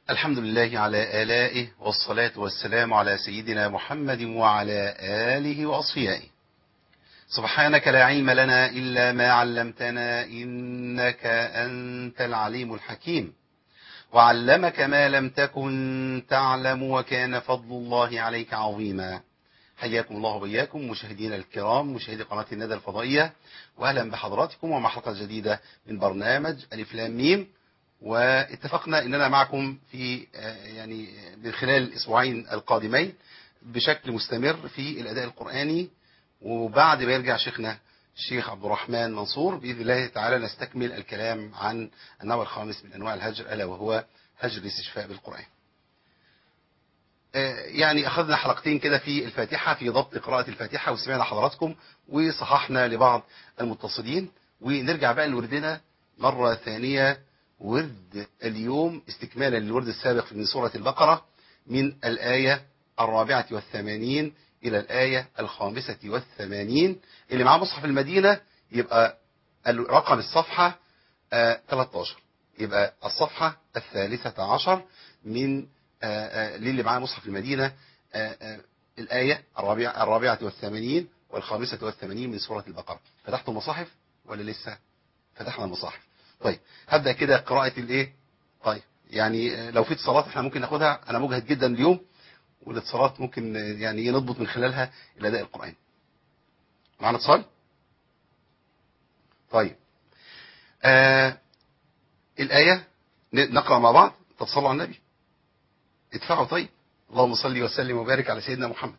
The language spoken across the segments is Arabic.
الحمد لله على آلائه والصلاة والسلام على سيدنا محمد وعلى آله وأصفيائه. سبحانك لا علم لنا إلا ما علمتنا إنك أنت العليم الحكيم، وعلمك ما لم تكن تعلم وكان فضل الله عليك عظيما. حياكم الله وبياكم مشاهدينا الكرام، مشاهدي قناة الندى الفضائية، وأهلا بحضراتكم ومع حلقة جديدة من برنامج ألف لام ميم. واتفقنا أننا معكم في من خلال الأسبوعين القادمين بشكل مستمر في الأداء القرآني، وبعد ما يرجع شيخنا الشيخ عبد الرحمن منصور بإذن الله تعالى نستكمل الكلام عن النوع الخامس من أنواع الهجر، ألا وهو هجر الاستشفاء بالقرآن. أخذنا حلقتين كده في الفاتحة، في ضبط قراءة الفاتحة، وسمعنا حضراتكم وصححنا لبعض المتصلين. ونرجع بقى لوردنا مرة ثانية، ورد اليوم استكمالا للورد السابق من سورة البقرة، من الآية 84 إلى الآية 85. اللي معاه مصحف المدينة يبقى رقم الصفحة 13، يبقى الصفحة 13 من للي معاه مصحف المدينة، الآية 84 وال85 من سورة البقرة. فتحتوا المصاحف ولا لسه؟ فتحنا المصاحف. طيب هبدأ كده قراءة الايه. طيب لو في اتصالات احنا ممكن ناخدها، انا مجهد جدا اليوم، والاتصالات ممكن نضبط من خلالها الأداء القرآني. معنا اتصال؟ طيب الآية نقرأ مع بعض. تصلوا على النبي، ادفعوا. طيب اللهم صل وسلم وبارك على سيدنا محمد.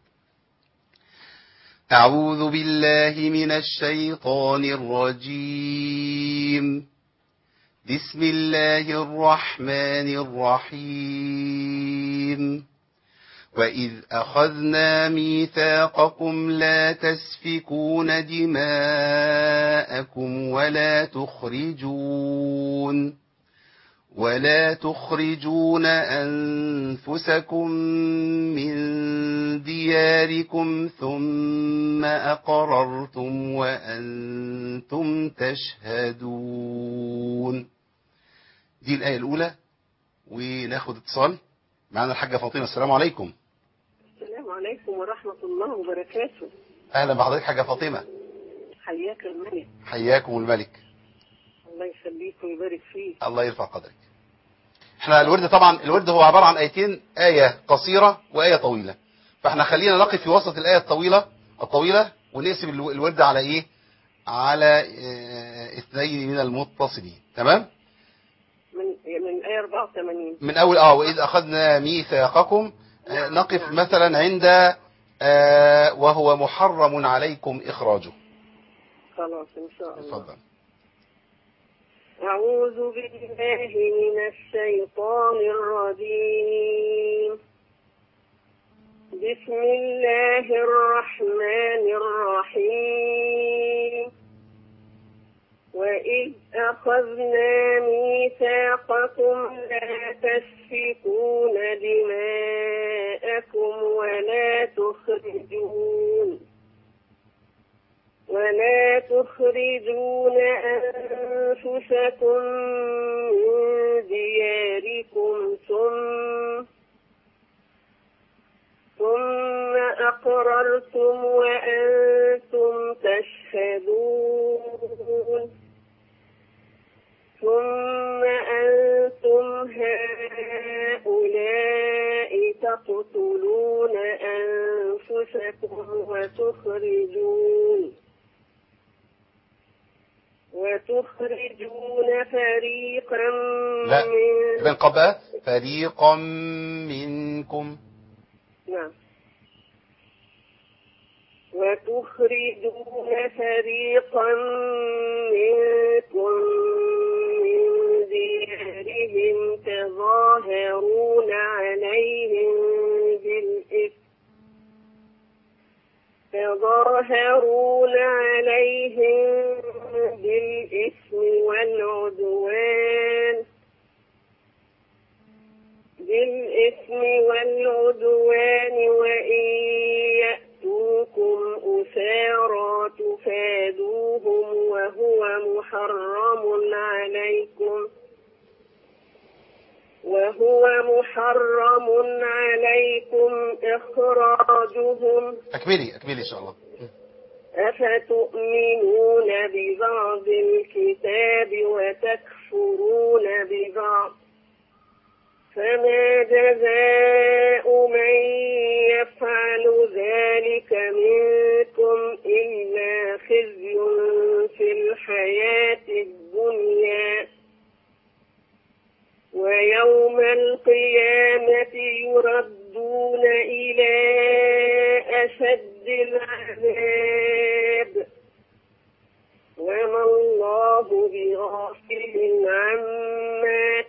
أعوذ بالله من الشيطان الرجيم. بسم الله الرحمن الرحيم. وإذ أخذنا ميثاقكم لا تسفكون دماءكم ولا تخرجون أنفسكم من دياركم ثم أقررتم وأنتم تشهدون. دي الآية الأولى. وناخد اتصال. معنا الحاجة فاطمة. السلام عليكم. السلام عليكم ورحمة الله وبركاته. أهلا بحضرتك حاجة فاطمة. حياك الملك. حياكم الملك. الله يخليك ويبارك فيك. الله يرفع قدرك. احنا الورد هو عبارة عن آيتين، آية قصيرة وآية طويلة، فاحنا خلينا نقف في وسط الآية الطويلة ونقسم الورد على ايه، على اثنين من المتصلين. تمام. من الآية 84 من أول وإذ أخذنا ميثاقكم. نقف مثلا عند وهو محرم عليكم إخراجه. خلاص إن شاء الله. اتفضل. أعوذ بالله من الشيطان الرجيم. بسم الله الرحمن الرحيم. وإذ أخذنا ميثاقكم لا تسفكون دماءكم ولا تخرجون أنفسكم من دياركم ثم أقررتم وأنتم تشهدون. ثم أنتم هؤلاء تقتلون أنفسكم وتخرجون فريقا فريقا منكم. نعم. وتخرجون فريقا منكم من ديارهم تظاهرون عليهم بالإثم والعدوان وإن يأتوكم أسارى تفادوهم وهو محرم وهو محرم عليكم إخراجهم اكملي ان شاء الله. أفتؤمنون ببعض الكتاب وتكفرون ببعض فما جزاء من يفعل ذلك منكم إلا خزي في الحياة الدنيا ويوم القيامة يردون إلى أشد العذاب وما الله بغافل عما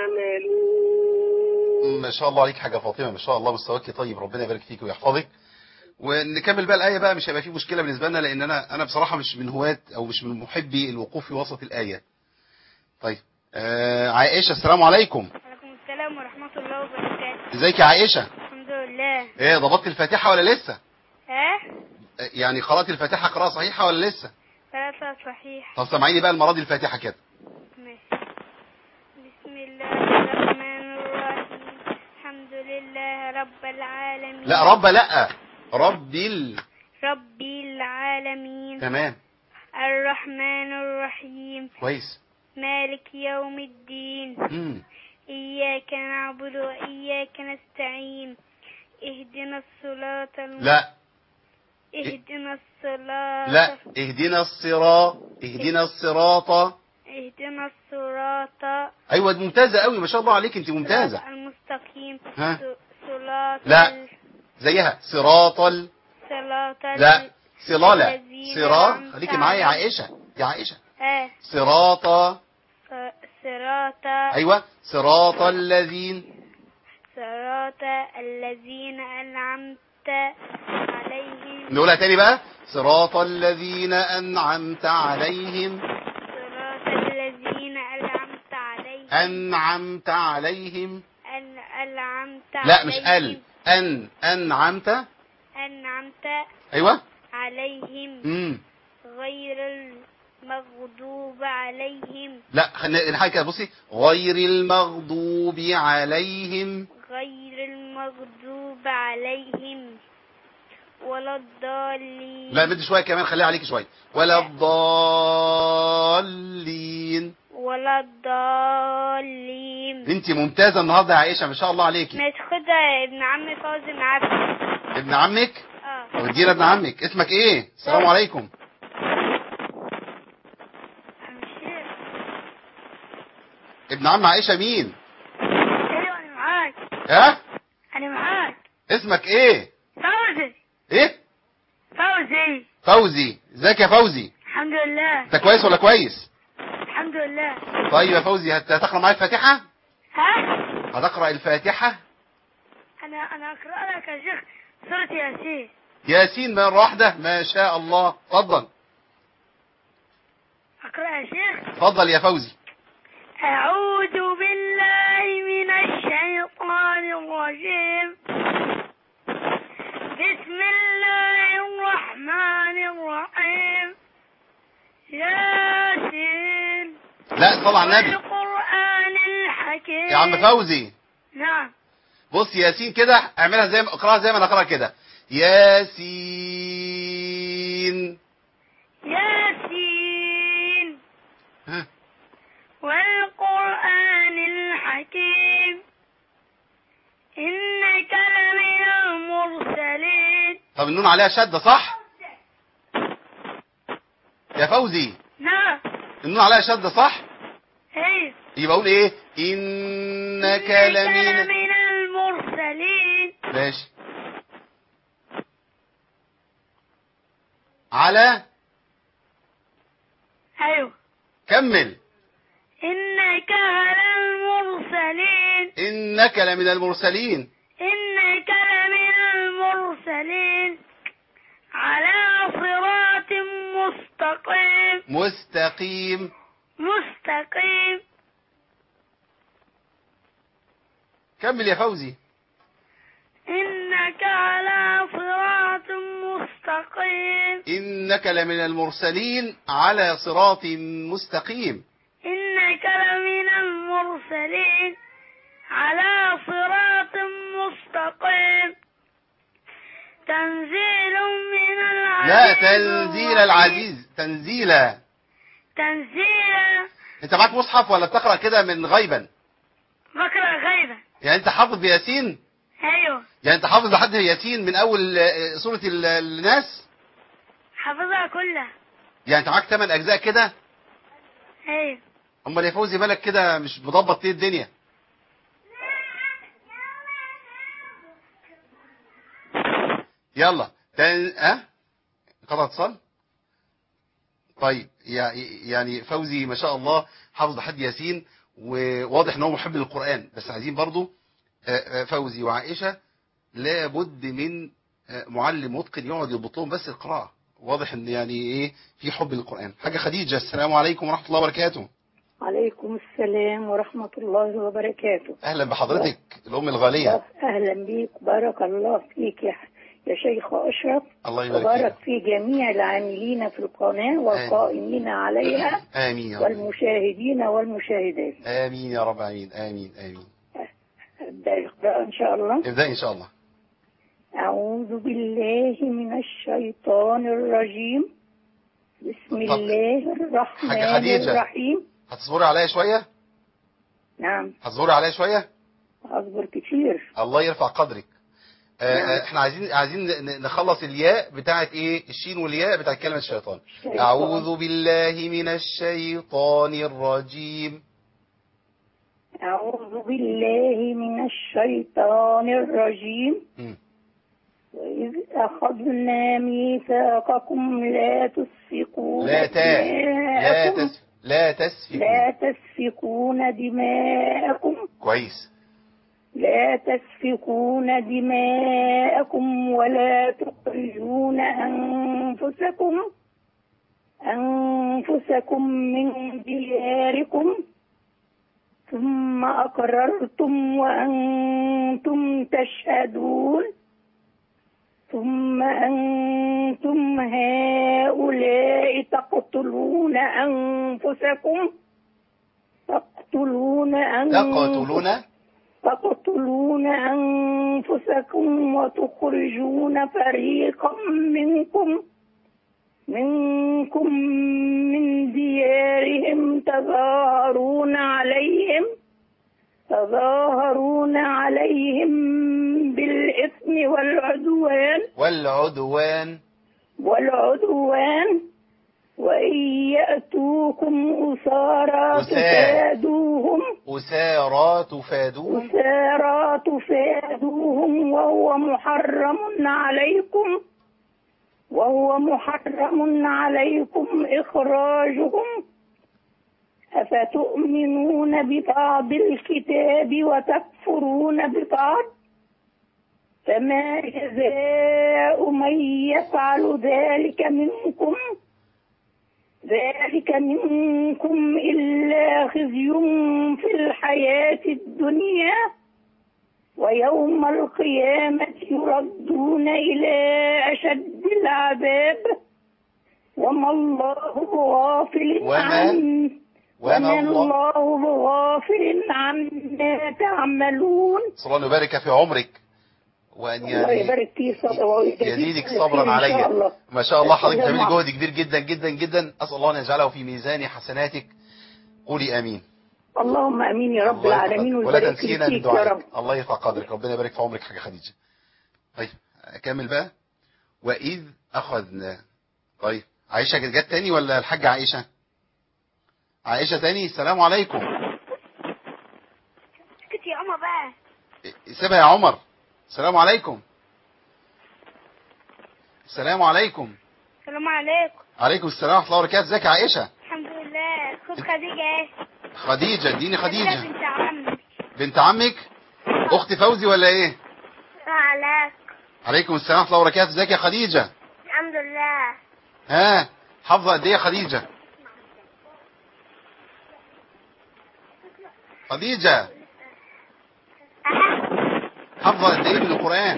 تعملون. ما شاء الله عليك حاجة فاطمة، ما شاء الله مستواك طيب، ربنا يبارك فيك ويحفظك. ونكمل بقى الآية بقى، مش هيبقى فيه مشكلة بالنسبة لنا، لأن أنا بصراحة مش من هواة أو مش من محبي الوقوف في وسط الآية. طيب عائشة، السلام عليكم. وعليكم السلام ورحمة الله وبركاته. ازيك يا عائشة؟ الحمد لله. ايه، ضبطت الفاتحة ولا لسه؟ يعني قرأت الفاتحة قراءة صحيحة ولا لسه؟ ثلاثة صحيح. طب سامعيني بقى المرة دي الفاتحة كده. ماشي. بسم الله الرحمن الرحيم. الحمد لله رب العالمين. لا رب رب العالمين. تمام. الرحمن الرحيم. كويس. مالك يوم الدين. إياك نعبد وإياك نستعين. اهدنا الصراط لا اهدنا الصراط. لا اهدنا الصراط. ايوه ممتازة قوي، ما شاء الله عليك، انت ممتازة. المستقيم. صراط. لا زيها صراط لا صلالة صراط. خليكي معايا يا عائشة، صراط. ايوه صراط الذين أنعمت عليهم. نقولها تاني بقى، صراط الذين أنعمت عليهم. أنعمت عليهم. لا مش أنعمت. أيوة عليهم. غير المغضوب عليهم. لا خلينا حاجة كده، بصي، غير المغضوب عليهم ولا الضالين. لا بدي شوية كمان، خليها عليك شوية. ولا الضالين. انت ممتازة النهاردة يا عائشة، ما شاء الله عليكي. ما تاخدها ابن عمي فوزي معاك. ابن عمك؟ طب ادينا ابن عمك. اسمك ايه؟ السلام عليكم. ابن عم عائشة مين؟ ايوه انا معاك. انا معاك. اسمك ايه؟ فوزي. ايه؟ فوزي. ازيك يا فوزي؟ الحمد لله. انت كويس ولا كويس؟ الحمد لله. طيب يا فوزي، هتقرأ معايا الفاتحة؟ هتقرأ الفاتحة؟ انا اقرأ لك يا شيخ سورة ياسين مرة واحدة، ما شاء الله. اتفضل. اقرأ يا شيخ. اتفضل يا فوزي. أعوذ بالله من الشيطان الرجيم. بسم الله الرحمن الرحيم. ياسين. لا صل على النبي. والقرآن الحكيم. يا عم فوزي. نعم. بص ياسين كده، اعملها زي ما اقراها، زي ما انا اقراها كده. ياسين. والقرآن الحكيم إنك لمن المرسلين. طب النون عليها شدة صح يا فوزي؟ نعم. النون عليها شدة صح؟ ايه. يبقى اقول ايه؟ إنك لمن المرسلين. ماشي. على. ايوه كمل. إنك لمن المرسلين. على صراط مستقيم. كمل يا فوزي. إنك على صراط مستقيم. إنك لمن المرسلين على صراط مستقيم. إنك لمن المرسلين على صراط مستقيم تنزيل من العزيز لا، تنزيل العزيز. تنزيلا. تنزيلا. انت معاك مصحف ولا بتقرأ كده من غيبا؟ بقرأ غيبة. يعني انت حافظ بياسين؟ ايوه يعني انت حافظ لحد ياسين من اول سورة الناس؟ حافظها كلها. يعني انت معاك 8 اجزاء كده؟ ايوه. امال يا فوزي مالك كده مش مضبط ليه الدنيا؟ يلا قطع اتصال. طيب يعني فوزي ما شاء الله حافظ لحد ياسين، وواضح ان هو محب للقرآن، بس عايزين برضو فوزي وعائشة لابد من معلم متقن يقعد يضبط لهم بس القراءة. واضح ان يعني ايه في حب للقرآن. حاجة خديجة، السلام عليكم ورحمة الله وبركاته. عليكم السلام ورحمة الله وبركاته. اهلا بحضرتك الام الغالية. أهلا بيك، بارك الله فيك يا شيخ أشرف. الله يبارك وبارك فيك. في جميع العاملين في القناة والقائمين عليها آمين يا رب. والمشاهدين والمشاهدات. آمين يا رب. آمين آمين آمين. أبدأ القراءة إن شاء الله. ابدأ إن شاء الله. أعوذ بالله من الشيطان الرجيم. بسم الله الرحمن الرحيم. هتصبري عليا شوية؟ نعم. هتصبري عليا شوية؟ أصبر كتير. الله يرفع قدرك. نعم. احنا عايزين نخلص الياء بتاعت ايه، الشين والياء بتاعت كلمة الشيطان. أعوذ بالله من الشيطان الرجيم. أعوذ بالله من الشيطان الرجيم. وإذ أخذنا ميثاقكم لا تسفكون دماءكم. لا تسفكون دماءكم. كويس. لا تسفكون دماءكم ولا تخرجون أنفسكم من دياركم ثم أقررتم وأنتم تشهدون. ثم أنتم هؤلاء تقتلون أنفسكم وتخرجون فريقا منكم من ديارهم تظاهرون عليهم بالإثم والعدوان وإن يأتوكم أسارى تفادوهم وهو محرم عليكم إخراجهم. أفتؤمنون ببعض الكتاب وتكفرون ببعض؟ فما جزاء من يفعل ذلك منكم إلا خزي في الحياة الدنيا ويوم القيامة يردون إلى أشد العذاب وما الله بغافل عما تعملون. صلى الله يبارك في عمرك وأن الله يبارك فيك يزيدك صبرا عليا. ما شاء الله حضرتك بتعملي جهد كبير جدا جدا جدا. أسأل الله أن يجعله في ميزان حسناتك. قولي آمين. اللهم آمين يا رب العالمين. ولا تنسينا من دعائك. الله يرفع قدرك. ربنا يبارك في عمرك حاجة خديجة. طيب أكمل بقى. وإذ أخذنا. طيب عائشة جت تاني ولا الحاجة عائشة؟ عائشة تاني. السلام عليكم. اسكت يا عمر بقى. سيبها يا عمر. السلام عليكم. السلام عليكم. السلام عليكم. عليكم السلام ورحمة الله وبركاته. ازيك يا عائشة؟ الحمد لله. خد خديجة ايه؟ خديجة. اديني خديجة. بنت عمك. بنت عمك؟ اخت فوزي ولا ايه؟ عليكم السلام ورحمة الله وبركاته. ازيك يا خديجة؟ الحمد لله. ها حافظة قد ايه يا خديجة؟ خديجة حافظة قد ايه من القرآن؟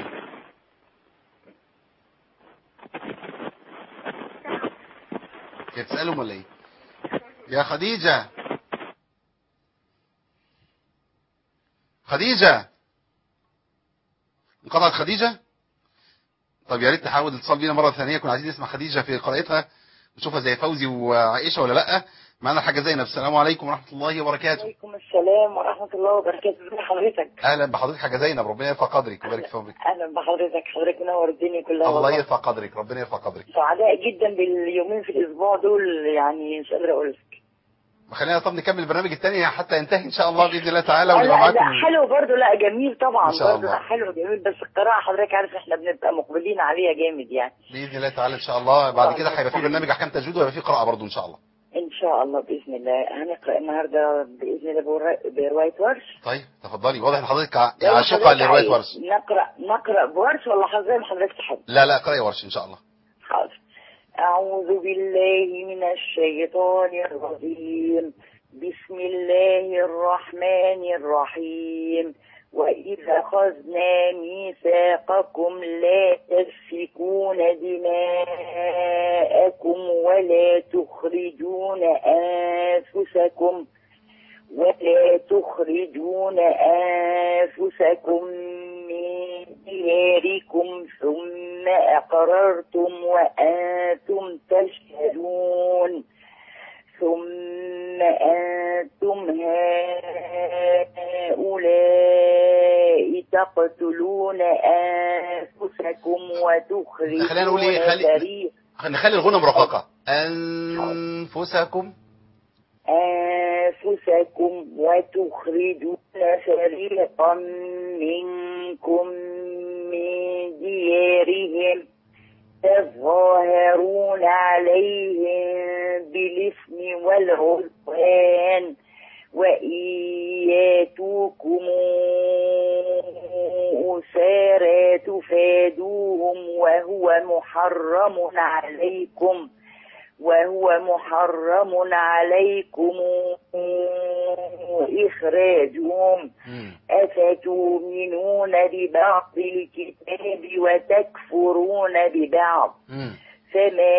هي بتسألهم ولا ايه؟ يا خديجة. خديجة، انقطعت خديجة. طب يا ريت تحاول اتصال بينا مرة ثانية، كنا عايزين نسمع خديجة في قراءتها نشوفها زي فوزي وعائشة ولا لا. معنا الحاجة زينب. السلام عليكم ورحمة الله وبركاته. وعليكم السلام ورحمة الله وبركاته. ازي حضرتك؟ اهلا بحضرتك حاجة زينب، ربنا يرفع قدرك ويبارك في عمرك. اهلا بحضرتك، حضرتك منور الدنيا كلها الله والله. يرفع قدرك، ربنا يرفع قدرك. سعداء جدا باليومين في الاسبوع دول، يعني مش قادرة اقول لك. خلينا طب نكمل البرنامج الثاني حتى ينتهي ان شاء الله باذن الله تعالى ونبقى لا معاكم. حلو برضه، لا جميل طبعا إن شاء برضه، الله. لا حلو جميل، بس القراءة حضرتك عارف احنا بنبقى مقبلين عليها جامد يعني. باذن الله تعالى ان شاء الله بعد كده هيبقى في برنامج احكام تجويد وهيبقى في قراءه برضه ان شاء الله. ان شاء الله باذن الله. هنقرا النهارده باذن الله برواية ورش. طيب تفضلي، واضح ان حضرتك عاشقه لروايه ورش. نقرا بورش ولا حضرتك تحب؟ لا اقراي ورش ان شاء الله. حاضر. أعوذ بالله من الشيطان الرجيم. بسم الله الرحمن الرحيم. وإذ أخذنا ميثاقكم لا تسفكون دماءكم ولا تخرجون أنفسكم من دياركم ثم أقررتم وأنتم تشهدون. ثم أنتم هؤلاء تقتلون أنفسكم خلينا نقول ايه، نخلي الغنى مرققة. أنفسكم وتخرجون فريقا منكم من ديارهم تظاهرون عليهم بالإثم والعدوان وإن ياتوكم أسارى تفادوهم وهو محرم عليكم إخراجهم. أفتؤمنون ببعض الكتاب وتكفرون ببعض. فما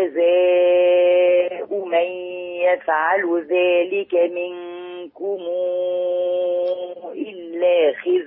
جزاء من يفعل ذلك منكم إلا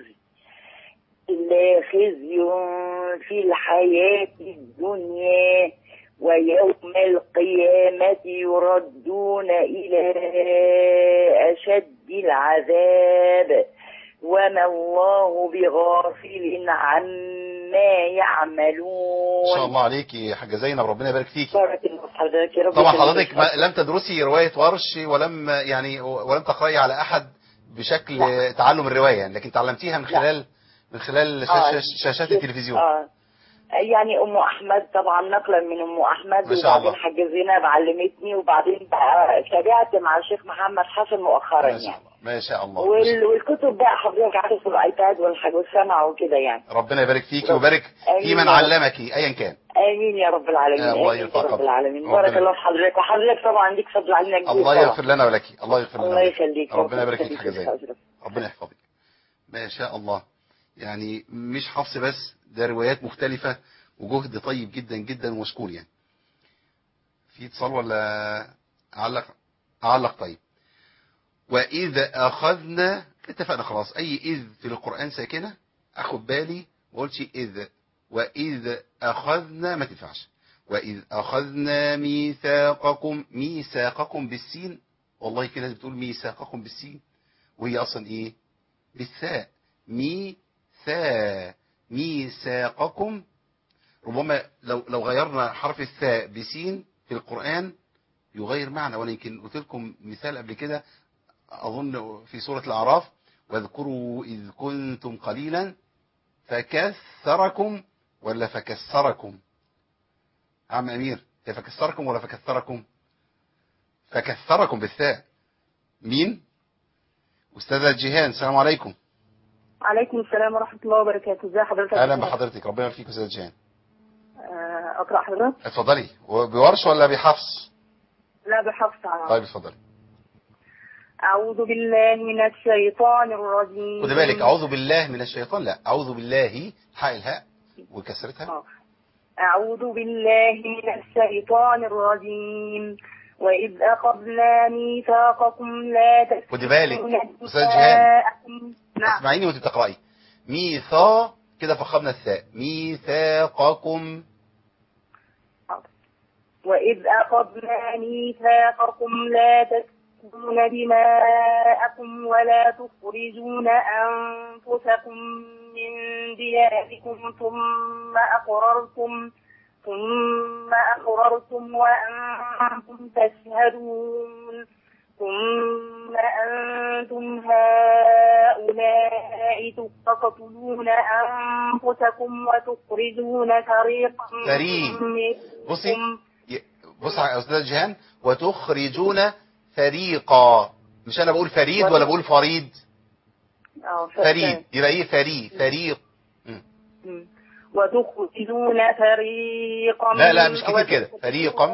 خزي في الحياة الدنيا ويوم القيامة يردون إلى أشد العذاب وما الله بغافل عما يعملون. ما شاء الله عليك يا حاجة زينب، ربنا يبارك فيك. بارك الله حضرتك يا رب. طبعا حضرتك لم تدرسي رواية ورش ولم تقرأي على أحد بشكل تعلم الرواية يعني، لكن تعلمتيها من خلال شاشات التلفزيون. يعني ام احمد طبعا نقلا من ام احمد، وبعدين حاجه زينب علمتني، وبعدين بقى تابعت مع الشيخ محمد حسن مؤخرا يعني. ما شاء الله. والكتب بقى حضرتك عارف في الايباد والسمع وكده يعني. ربنا يبارك فيك ويبارك في من علمك ايا كان. امين يا رب العالمين. الله يرفع رب العالمين. بارك الله في حضرتك، وحضرتك طبعا ليك فضل علينا كبير. الله يغفر لنا ولك. الله يغفر لنا. الله يخليك. ربنا يبارك فيك حاجه زي ربنا يحفظك. ما شاء الله. يعني مش حفظ بس، ده روايات مختلفة وجهد طيب جدا جدا ومشكور يعني. في اتصال ولا أعلق؟ طيب. وإذا أخذنا، اتفقنا خلاص، أي إذ في القرآن ساكنة أخد بالي ما قلتش إذ. وإذ أخذنا ما تنفعش. وإذ أخذنا ميثاقكم بالسين. والله في ناس بتقول ميثاقكم بالسين وهي أصلا إيه؟ بالثاء. ميثاقكم. ربما لو غيرنا حرف الثاء بسين في القرآن يغير معنى، ولكن قلت لكم مثال قبل كده أظن في سورة الأعراف: واذكروا إذ كنتم قليلا فكثركم ولا فكثركم؟ عم أمير، فكثركم ولا فكثركم؟ فكثركم بالثاء. مين؟ أستاذة جيهان، السلام عليكم. عليكم السلام ورحمة الله وبركاته. ازي حضرتك؟ اهلا بحضرتك، ربنا يبارك فيك. استاذ جيهان اقرا حضرتك؟ اتفضلي. بورش ولا بحفص؟ لا بحفص. طيب اتفضلي. اعوذ بالله من الشيطان الرجيم. خدي بالك، اعوذ بالله من الشيطان، لا اعوذ بالله حاء الهاء وكسرتها. اعوذ بالله من الشيطان الرجيم. وإذ أخذنا ميثاقكم لا تسفكون خدي بالك استاذ جيهان، نعم. اسمعيني وانت بتقرأي. ميثاق كده فخمنا الثاء. ميثاقكم. وإذ أخذنا ميثاقكم لا تسفكون دماءكم ولا تخرجون أنفسكم من دياركم ثم أقررتم وأنتم تشهدون ثم أنتم هؤلاء تقتلون أنفسكم وتخرجون بص يا أستاذ جيهان. وتخرجون فريقا. مش أنا بقول فريد ولا بقول فريد؟ فريد يبقى إيه؟ فريق. وتخرجون فريقا. لا مش كتير كده. فريقا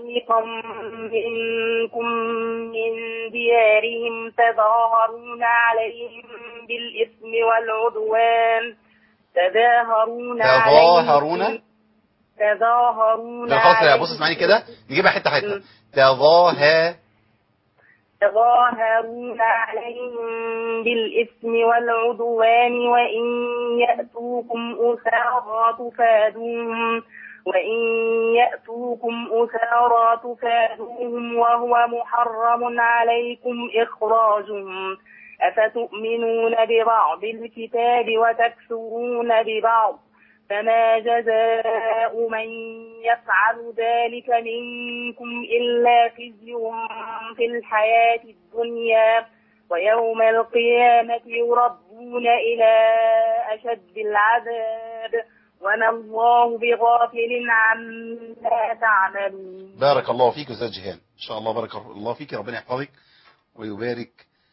منكم من ديارهم تظاهرون عليهم بالإثم والعدوان. تظاهرون عليهم. بص اسمعني كده نجيبها حتة. تظاهرون عليهم بالإثم والعدوان وإن يأتوكم أسارى تفادوهم وهو محرم عليكم إخراجهم أفتؤمنون ببعض الكتاب وتكفرون ببعض فما جزاء من يفعل ذلك منكم إلا خزي في الحياة الدنيا ويوم القيامة يردون إلى أشد العذاب وما الله بغافل عما تعملون. بارك الله فيك أستاذ جيهان. إن شاء الله بارك الله فيك. ربنا يحفظك ويبارك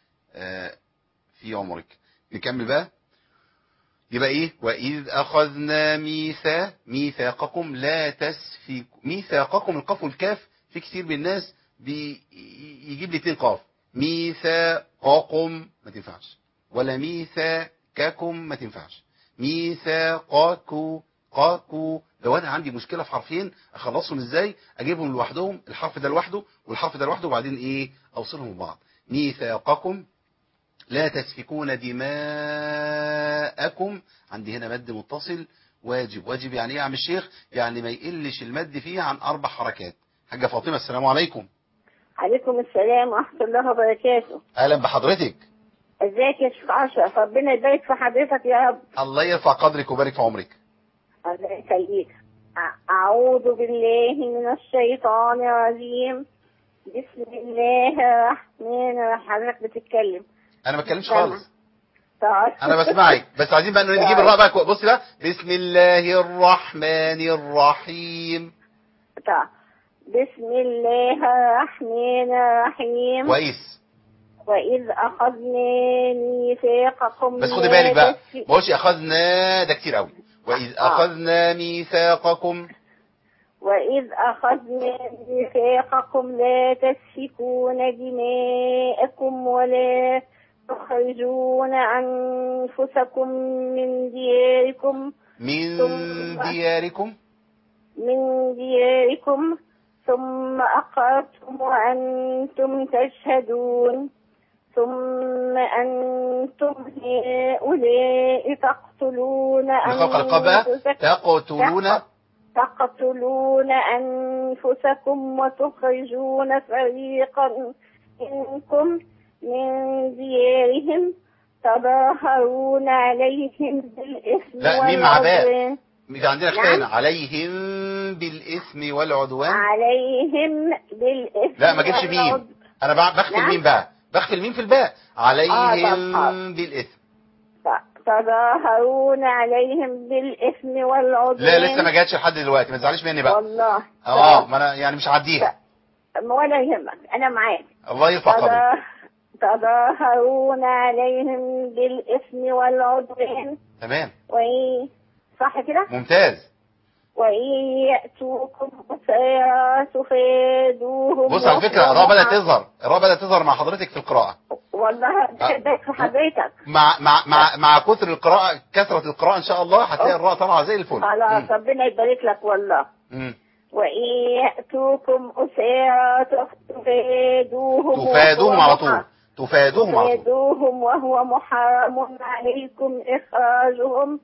في عمرك. نكمل بقى. يبقى ايه؟ وإذ أخذنا ميثاقكم لا تسفك. ميثاقكم القاف والكاف في كثير من الناس بيجيب لي 2 قاف. ميثاقكم ما تنفعش، ولا ميثاقكم ما تنفعش. ميثاقكم لو انا عندي مشكلة في حرفين اخلصهم ازاي؟ اجيبهم لوحدهم، الحرف ده لوحده والحرف ده لوحده، وبعدين ايه؟ اوصلهم ببعض. ميثاقكم لا تسفكون دماءكم. عندي هنا مد متصل واجب يعني ايه يا عم الشيخ؟ يعني ما يقلش المد فيه عن 4 حركات. حاجة فاطمة السلام عليكم. عليكم السلام ورحمة الله وبركاته. اهلا بحضرتك. ازيك يا شيخ اشرف؟ ربنا يبارك في حضرتك يا رب. الله يرفع قدرك ويبارك في عمرك. الله يخليك. اعوذ بالله من الشيطان الرجيم. بسم الله الرحمن الرحيم. حضرتك بتتكلم؟ انا ما بتكلمش خالص. طيب انا بسمعك، بس عايزين بقى نجيب الراء بقى. بصي بقى. بسم الله الرحمن الرحيم. طيب بسم الله الرحمن الرحيم. كويس. وإذ أخذنا ميثاقكم. بس خدي بالك بقى، ما قولش أخذنا ده كتير قوي. وإذ أخذنا ميثاقكم. وإذ أخذنا ميثاقكم لا تسفكون دماءكم ولا تخرجون أنفسكم من دياركم ثم أقررتم وأنتم تشهدون ثم أنتم هؤلاء تقتلون أنفسكم وتخرجون فريقا منكم من ديارهم تظاهرون عليهم بالإثم والعدوان. إذا عندنا خيانة. عليهم بالإثم والعدوان. لا ما جبش ميم. أنا بخفي الميم بقى. بخفي الميم في الباء. عليهم بالإثم. تظاهرون عليهم بالإثم والعدوان. لا لسه ما جاتش لحد دلوقتي، ما تزعليش مني بقى. والله. ما أنا يعني مش هعديها. ولا يهمك، أنا معاك. الله يرفع قدرك. تظاهرون عليهم بالإثم والعدوان. تمام. صح كده؟ ممتاز. وإن يأتوكم أسارى تفادوهم. بص على فكرة الراء بدأت تظهر مع حضرتك في القراءة. والله ده في حضرتك. مع كثرة القراءة إن شاء الله هتلاقي الراء طالعة زي الفل. خلاص ربنا يبارك لك والله. وإن يأتوكم أسارى تفادوهم على طول. تفادوهم على طول. تفادوهم وهو محرم عليكم إخراجهم.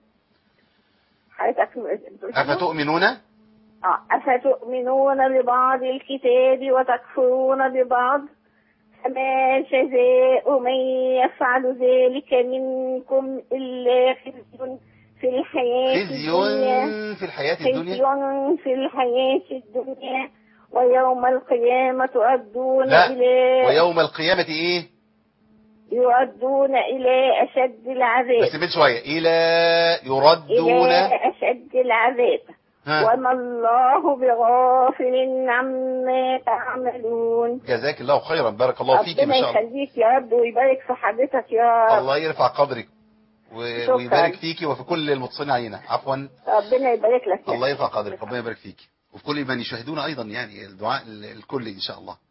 أفتؤمنون أفتؤمنون ببعض الكتاب وتكفرون ببعض فما جزاء من يفعل ذلك منكم إلا خزي في الحياة الدنيا في الحياة الدنيا ويوم القيامة تردون إلى ويوم القيامة إيه؟ يردون إلى أشد العذاب. بس من شوية يردون إلى أشد العذاب. وما الله بغافل عما تعملون. جزاك الله خيرا، بارك الله فيك. ربنا يخليك يا رب ويبارك في حضرتك يا رب. الله يرفع قدرك ويبارك فيكي وفي كل المتصلين علينا. عفوا، ربنا يبارك لك. الله يرفع قدرك، ربنا يبارك فيكي وفي كل من يشاهدون أيضا، يعني الدعاء الكل إن شاء الله.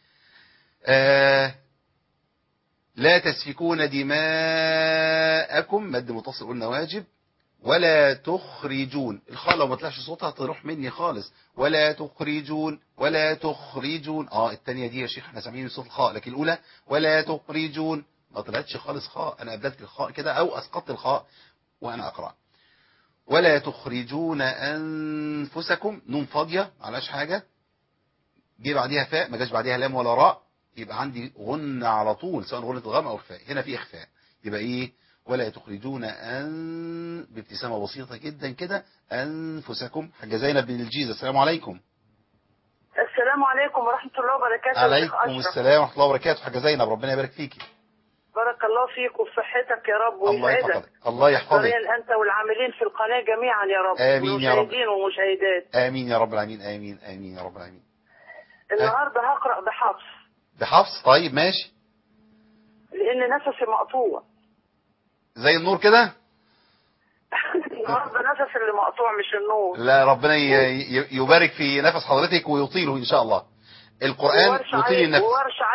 لا تسفكون دماءكم، مد متصل قلنا واجب. ولا تخرجون، الخاء لو ما طلعش صوتها تروح مني خالص. ولا تخرجون الثانيه دي يا شيخ احنا سامعين صوت الخاء، لكن الاولى ولا تخرجون ما طلعتش خالص خاء، انا ابدلت الخاء كده او اسقطت الخاء وانا اقرا. ولا تخرجون انفسكم، نون فاضيه معلاش حاجه، جه بعديها فاء ما جاش بعديها لام ولا راء، يبقى عندي غنة على طول سواء غنة الغام او الخفاء. هنا في اخفاء، يبقى ايه؟ ولا تخرجون بابتسامة بسيطة جدا كده انفسكم. حاجة زينب بن الجيزة، السلام عليكم. السلام عليكم ورحمة الله وبركاته. عليكم السلام ورحمة الله وبركاته. حاجة زينب، ربنا يبارك فيكي. بارك الله فيك وفي صحتك يا رب ويسعدك. الله يحفظك انت والعاملين في القناة جميعا يا رب. امين يا رب. والمشاهدين ومشاهدات امين يا رب العالمين. امين امين يا رب العالمين. النهارده هقرأ بحفص. طيب ماشي، لان نفسي مقطوع زي النور كده. النهارده نفس اللي مقطوع مش النور. لا، ربنا يبارك في نفس حضرتك ويطيله ان شاء الله. القرآن يطيل النفس.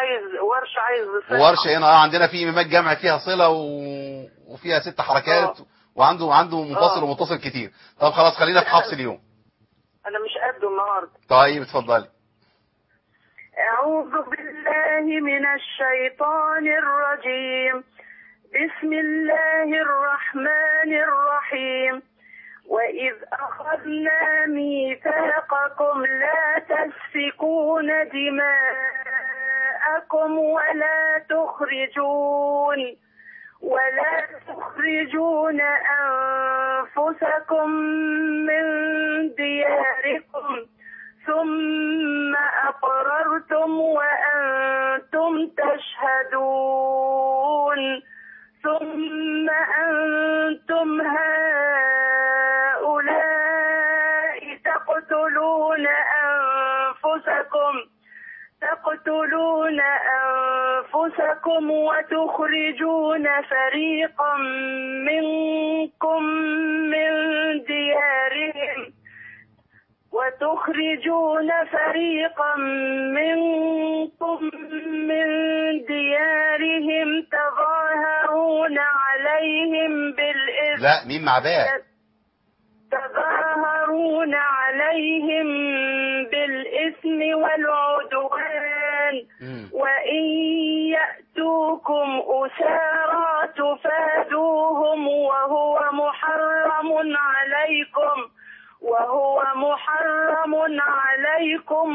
ورش هنا عندنا في إمامات جمع فيها صلة وفيها 6 حركات وعنده منفصل ومتصل كتير. طب خلاص خلينا في حفص اليوم. انا مش قده النهارده. طيب اتفضلي. أعوذ بالله من الشيطان الرجيم. بسم الله الرحمن الرحيم. وإذ أخذنا ميثاقكم لا تسفكون دماءكم ولا تخرجون أنفسكم من دياركم ثم أقررتم وأنتم تشهدون ثم أنتم هؤلاء تقتلون أنفسكم وتخرجون فريقا منكم من ديارهم تظاهرون عليهم بالإثم. لا، مين مع باء؟ تظاهرون عليهم بالإثم والعدوان وإن يأتوكم أسارى تفادوهم وهو محرم عليكم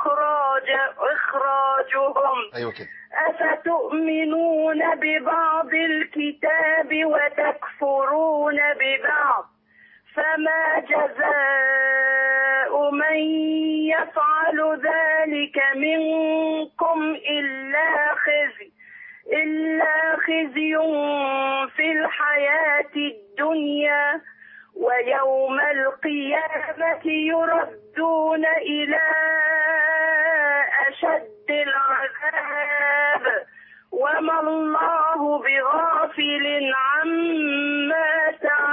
إخراجهم. أيوة كده. أفتؤمنون ببعض الكتاب وتكفرون ببعض فما جزاء من يفعل ذلك منكم إلا خزي في الحياة الدنيا ويوم القيامة يردون إلى أشد العذاب وما الله بغافل عما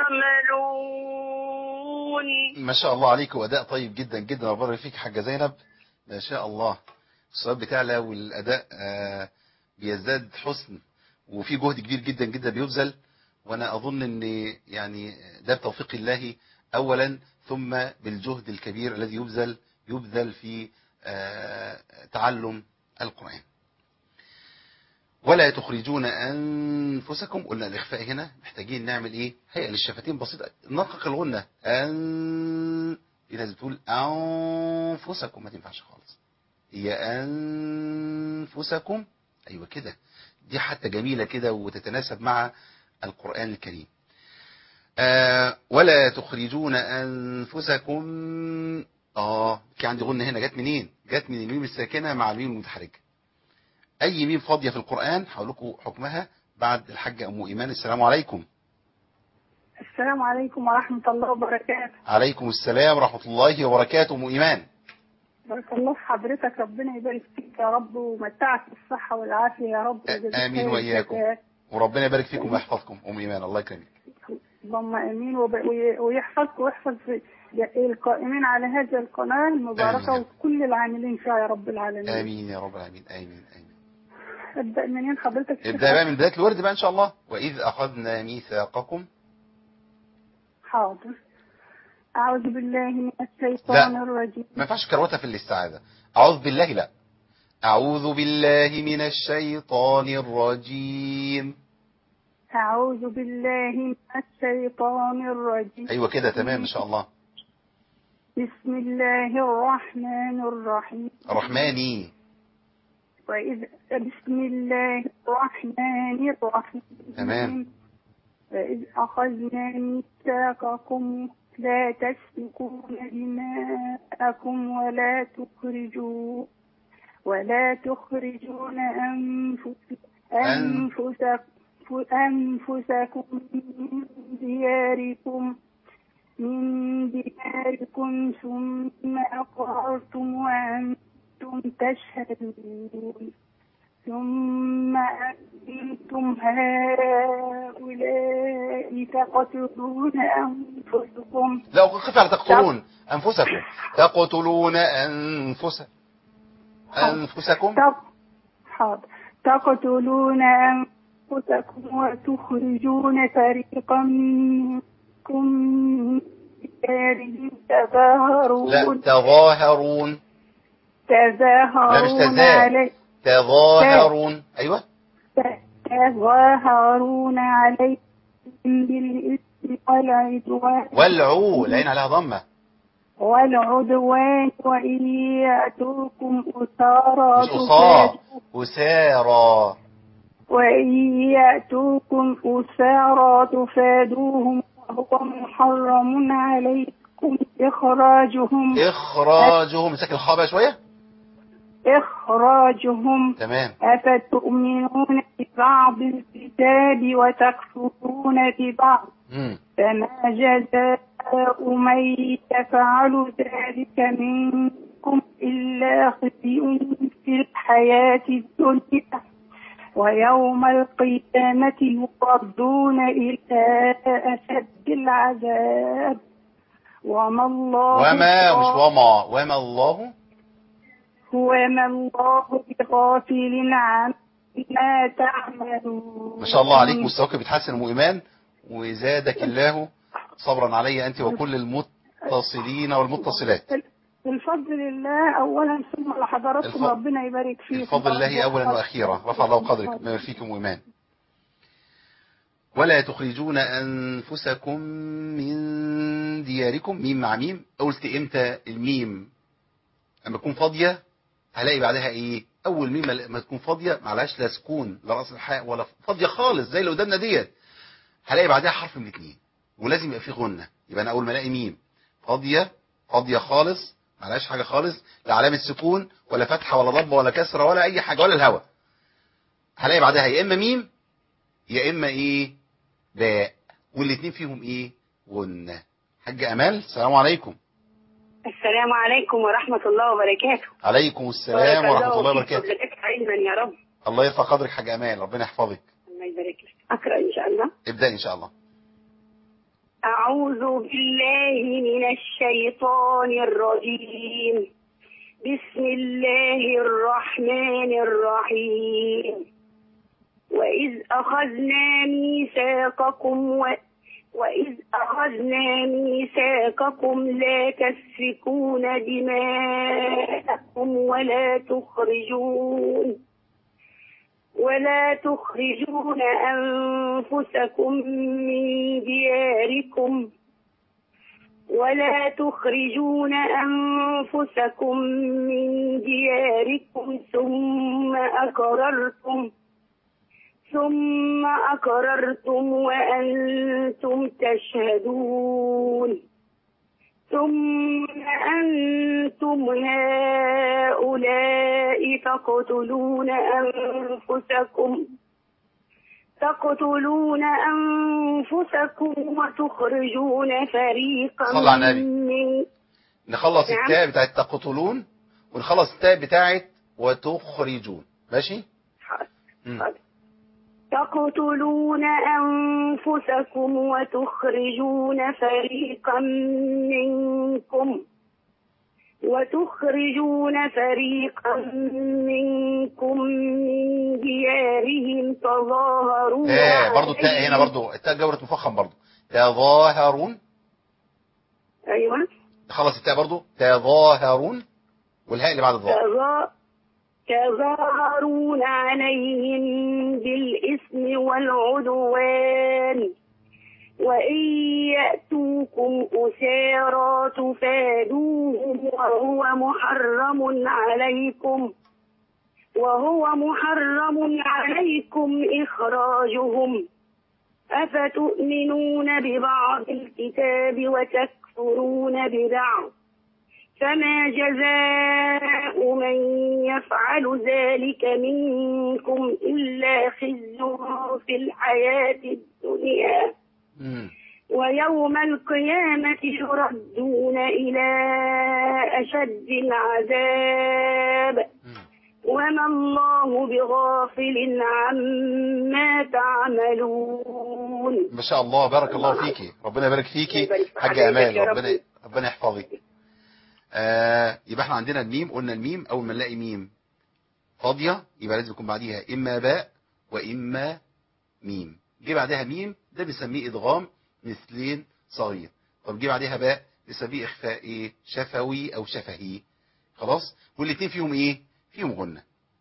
تعملون. ما شاء الله عليك، وأداء طيب جدا جدا. ربنا فيك حاجة زينب، ما شاء الله. الصوت بتاعلى والأداء بيزداد حسن وفي جهد كبير جدا جدا بيبذل، وأنا أظن أن يعني ده بتوفيق الله أولا ثم بالجهد الكبير الذي يبذل في تعلم القرآن. ولا تخرجون أنفسكم. قلنا الإخفاء هنا محتاجين نعمل إيه؟ هيئة للشفتين بسيطة، ننقق الغنة. في ناس بتقول أنفسكم، ما تنفعش خالص. هي أنفسكم، أيوة كده، دي حتى جميلة كده وتتناسب مع القرآن الكريم. ولا تخرجون أنفسكم. في عندي غنة هنا، جت منين؟ جت من الميم الساكنة مع الميم المتحركة. أي ميم فاضية في القرآن هقول لكم حكمها بعد الحاجة أم إيمان. السلام عليكم. السلام عليكم ورحمة الله وبركاته. عليكم السلام ورحمة الله وبركاته. أم إيمان، بارك الله في حضرتك، ربنا يبارك فيك يا رب ومتعك بالصحة والعافية يا رب. آمين وإياكم، وربنا يبارك فيكم ويحفظكم. أم إيمان الله يكرمك. اللهم آمين، ويحفظك ويحفظ القائمين على هذه القناة المباركة وكل العاملين فيها يا رب العالمين. آمين يا رب العالمين. آمين آمين. ابدأ منين حضرتك؟ ابدأ بقى من بداية الورد بقى إن شاء الله. وإذ أخذنا ميثاقكم. حاضر. أعوذ بالله من الشيطان الرجيم. ما ينفعش كروتها في الاستعاذة. أعوذ بالله، لا، أعوذ بالله من الشيطان الرجيم. أعوذ بالله من الشيطان الرجيم. أيوة كده تمام إن شاء الله. بسم الله الرحمن الرحيم. الرحماني. بسم الله الرحمن الرحيم. تمام. وإذ أخذنا ميثاقكم لا تسفكون دماءكم ولا تخرجون أنفسكم من دياركم ثم أقررتم وأنتم تشهدون. ثم أنتم هؤلاء تقتلون أنفسكم. لا، قف على تقتلون أنفسكم. تقتلون أنفسكم. حاضر. تقتلون أنفسكم وتخرجون فريقا منكم من ديارهم تظاهرون. لا، تظاهرون. لا مش تظاهرون. أيوة. تظاهرون عليهم بالإثم والعدوان. العين عليها ضمة. والعدوان وإن يأتوكم أسارى تفادوهم وهو محرم عليكم إخراجهم. مسك الخاء شوية. إخراجهم. تمام. أفتؤمنون ببعض الكتاب وتكفرون ببعض. فما جزاء من يفعل ذلك منكم إلا خزي في الحياة الدنيا ويوم القيامة يردون إلى أشد العذاب وما الله بغافل عما تعملون. ما شاء الله عليك، مستواك بيتحسن أم إيمان، وزادك الله صبرا علي أنت وكل المتصلين والمتصلات. الفضل لله أولا ثم لحضراتكم، ربنا يبارك فيكم. الفضل الله أولا وأخيرا، رفع الله قدرك ما فيكم إيمان. ولا تخرجون أنفسكم من دياركم. ميم مع ميم. قلت إمتى الميم أما تكون فاضية هلاقي بعدها إيه؟ أول ميم ما تكون فاضية معلهاش لا سكون لا رأس الحاء ولا فاضية خالص زي اللي قدامنا ديت، هلاقي بعدها حرف من الاثنين ولازم يبقى فيه غنة. يبقى أنا أول ما ألاقي ميم فاضية خالص معلهاش حاجة خالص، لا علامة سكون ولا فتحة ولا ضبة ولا كسرة ولا أي حاجة ولا الهوا، هلاقي بعدها يا إما ميم يا إما إيه؟ باء، والاثنين فيهم إيه؟ غنة. حاجة أمال السلام عليكم. السلام عليكم ورحمة الله وبركاته. عليكم السلام ورحمة الله وبركاته. علما يا رب. الله يرفع قدرك حاجة أمال، ربنا يحفظك. الله يبارك لك. أقرأ إن شاء الله. ابدأ إن شاء الله. أعوذ بالله من الشيطان الرجيم. بسم الله الرحمن الرحيم. وإذ أخذنا ميثاقكم لا تسفكون دماءكم ولا ولا تخرجون أنفسكم من دياركم ثم أقررتم وأنتم تشهدون ثم أنتم هؤلاء تقتلون أنفسكم وتخرجون فريقا صلى على النبي. من نخلص نعم. التاء بتاعت تقتلون ونخلص التاء بتاعت وتخرجون. ماشي. تقتلون أنفسكم وتخرجون فريقا منكم من ديارهم تظاهرون برضو التاء هنا برضو التاء جورة مفخم برضو تظاهرون. أيوة نخلص التاء برضو تظاهرون والهاء اللي بعد الظاء تظاهرون عليهم بالإثم والعدوان وإن يأتوكم أسارى تفادوهم وهو محرم عليكم إخراجهم أفتؤمنون ببعض الكتاب وتكفرون ببعض فما جزاء من يفعل ذلك منكم إلا خزي في الحياة الدنيا ويوم القيامة يردون إلى أشد العذاب وما الله بغافل عما تعملون. ما شاء الله بارك الله فيكي. ربنا يبارك فيكي حاجة أمال. ربنا يحفظك. يبقى احنا عندنا الميم. قلنا الميم أول ما نلاقي ميم فاضية يبقى لازم يكون بعديها إما باء وإما ميم. جه بعدها ميم ده بنسميه إدغام مثلين صغير. طب جه بعدها باء بنسميه إخفاء إيه؟ شفوي أو شفهي. خلاص. والاثنين فيهم إيه؟ فيهم غنة.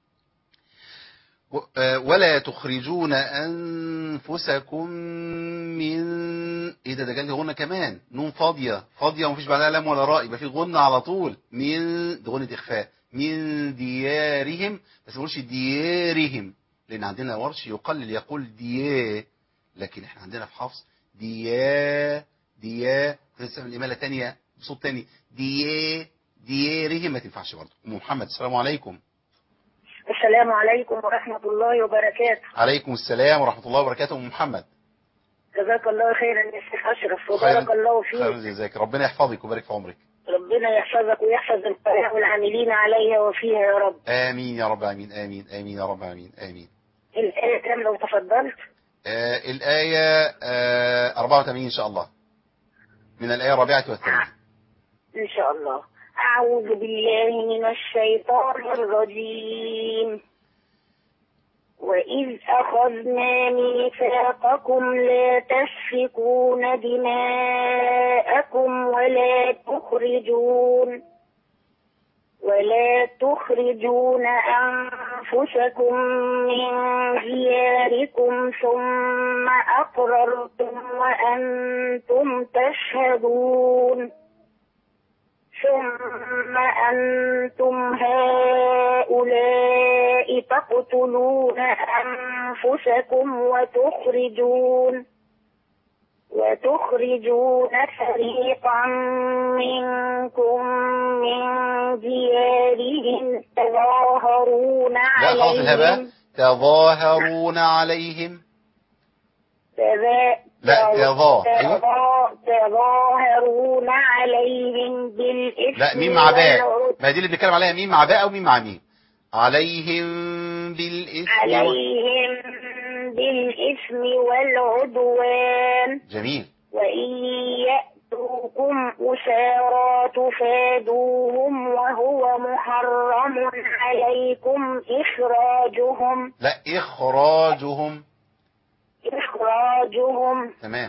ولا تخرجون أنفسكم من إيه ده جالي غنة كمان. نون فاضية ومفيش بعدها لام ولا راء يبقى في غنة على طول. من ده غنة إخفاء. من ديارهم بس ما نقولش ديارهم لأن عندنا ورش يقلل يقول ديا لكن احنا عندنا في حفص ديا نستعمل الإمالة تانية بصوت تاني ديارهم ما تنفعش برضه. أم محمد السلام عليكم. السلام عليكم ورحمة الله وبركاته. عليكم السلام ورحمة الله وبركاته. أم محمد جزاك الله خيرا يا شيخ أشرف وبارك الله فيك. خير جزاك. ربنا يحفظك ويبارك في عمرك. ربنا يحفظك ويحفظ القراء والعاملين عليها وفيها يا رب. آمين يا رب. آمين يا رب. آمين. الآية كم لو تفضلت؟ الآية 84 إن شاء الله من الآية 84. إن شاء الله. أعوذ بالله من الشيطان الرجيم. وإذ أخذنا ميثاقكم لا تسفكون دماءكم ولا تخرجون أنفسكم من دياركم ثم أقررتم وأنتم تشهدون ثم أنتم هؤلاء تقتلون أنفسكم وتخرجون فريقا منكم من ديارهم تظاهرون عليهم تظاهرون عليهم بالإثم. لا ميم مع باء. ما دي اللي بنتكلم عليها ميم مع باء أو ميم مع ميم. عليهم بالإثم والعدوان. جميل. وإن يأتوكم أسارى تفادوهم وهو محرم عليكم إخراجهم. لا إخراجهم. تمام.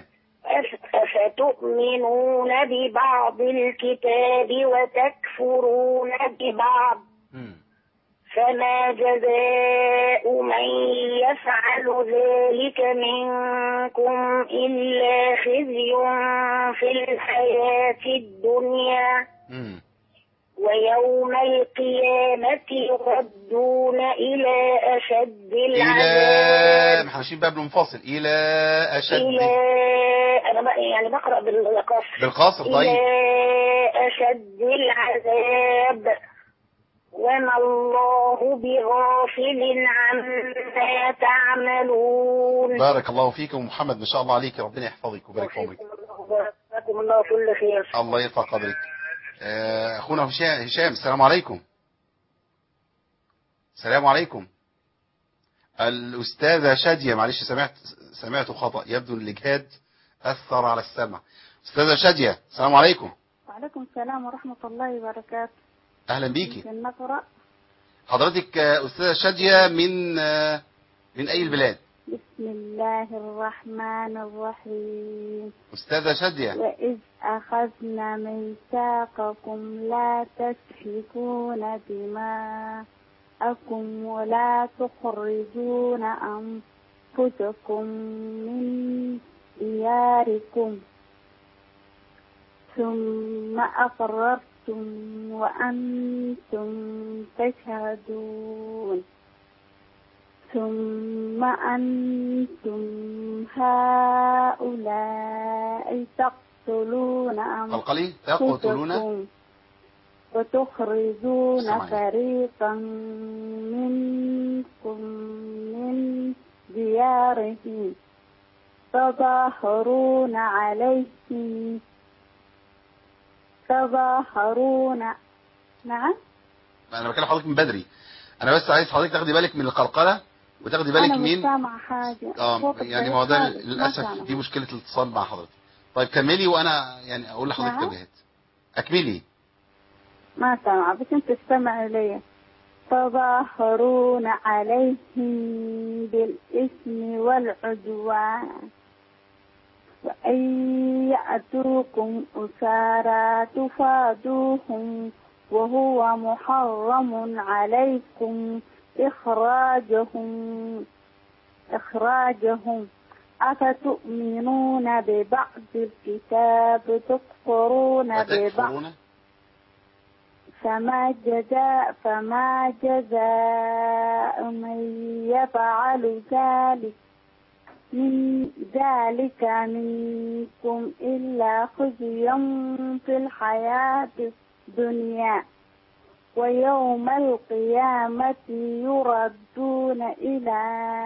أفتؤمنون ببعض الكتاب وتكفرون ببعض فما جزاء من يفعل ذلك منكم إلا خزي في الحياة الدنيا ويوم القيامة يردون إلى أشد العذاب. احنا ماشيين باب منفصل إلى أشد. أنا يعني بقرأ بالقصر. طيب. إلى أشد العذاب وما الله بغافل عما تعملون. بارك الله فيكم محمد، ما شاء الله عليك، ربنا يحفظك ويبارك في عمرك. جزاكم الله كل خير. الله يرفع قدرك. اخونا هشام، السلام عليكم. السلام عليكم. الأستاذة شادية، معلش سمعت خطأ، يبدو الإجهاد أثر على السمع. أستاذة شادية، السلام عليكم. وعليكم السلام ورحمة الله وبركاته. أهلا بيكي. ممكن نقرأ؟ حضرتك أستاذة شادية من أي البلاد؟ بسم الله الرحمن الرحيم. أستاذة شادية. وإذ أخذنا ميثاقكم لا تسفكون دماءكم ولا تخرجون أنفسكم من دياركم ثم أقررتم وأنتم تشهدون ثم أنتم هؤلاء تقتلون أنفسكم وتخرجون فريقا منكم من ديارهم تظاهرون نعم. أنا بكلم حضرتك من بدري، أنا بس عايز حضرتك تاخدي بالك من القلقلة وتاخدي بالك أنا مين. مش سامع حاجة. يعني ما هو ده للأسف دي مشكلة الاتصال مع حضرتك. طيب كملي وأنا يعني أقول لحضرتك تبهت. أكملي. ما سامع بس أنت استمع إلي. تظاهرون عليهم بالإثم والعدوان وأن يأتوكم أسارى تفادوهم وهو محرم عليكم إخراجهم أفتؤمنون ببعض الكتاب تكفرون ببعض فما جزاء من يفعل ذلك منكم إلا خزي في الحياة الدنيا ويوم القيامة يردون إلى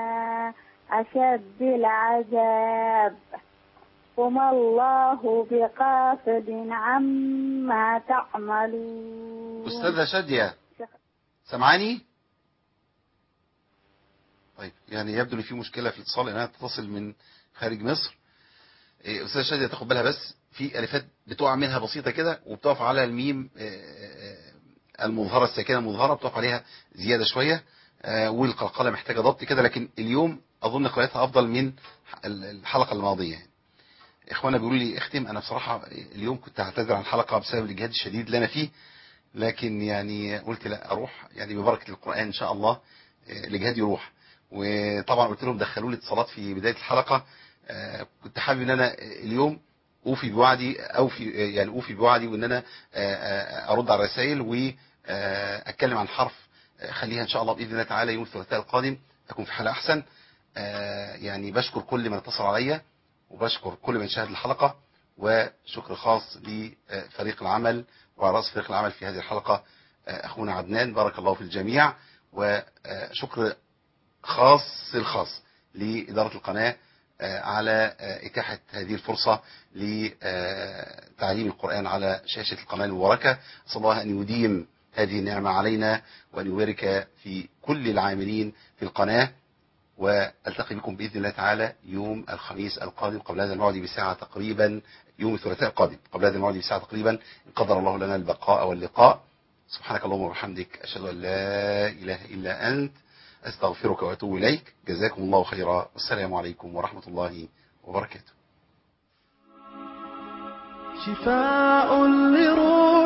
أشد العذاب وما الله بغافل عما تعملون. أستاذة شادية سمعاني؟ طيب يعني يبدو ان في مشكلة في الاتصال، انها تتصل من خارج مصر. أستاذة شادية تاخد بالها بس في ألفات بتقع منها بسيطة كده وبتقف على الميم المظهرة الساكنة المظهرة بتقف عليها زيادة شوية، والقلقلة محتاجة ضبط كده، لكن اليوم أظن قراءتها أفضل من الحلقة الماضية. إخوانا بيقولوا لي اختم، أنا بصراحة اليوم كنت هعتذر عن الحلقة بسبب الإجهاد الشديد اللي أنا فيه، لكن يعني قلت لا أروح يعني ببركة القرآن إن شاء الله الإجهاد يروح. وطبعا قلت لهم دخلوا لي اتصالات في بداية الحلقة، كنت حابب ان انا اليوم اوفي بوعدي وان انا ارد على الرسائل واتكلم عن حرف خليها ان شاء الله باذن الله تعالى يوم الثلاثاء القادم اكون في حالة احسن. يعني بشكر كل من اتصل عليا وبشكر كل من شاهد الحلقة، وشكر خاص لفريق العمل وعلى رأس فريق العمل في هذه الحلقة اخونا عدنان، بارك الله في الجميع. وشكر الخاص لإدارة القناة على إتاحة هذه الفرصة لتعليم القرآن على شاشة القناة المباركة. أسأل الله أن يديم هذه النعمة علينا وأن يبارك في كل العاملين في القناة، وألتقي بكم بإذن الله تعالى يوم الخميس القادم قبل هذا الموعد بساعة تقريبا، يوم الثلاثاء القادم قبل هذا الموعد بساعة تقريبا، إن قدر الله لنا البقاء واللقاء. سبحانك اللهم وبحمدك أشهد أن لا إله إلا أنت أستغفرك وأتوب إليك. جزاكم الله خيرا، والسلام عليكم ورحمة الله وبركاته. شفاء لروح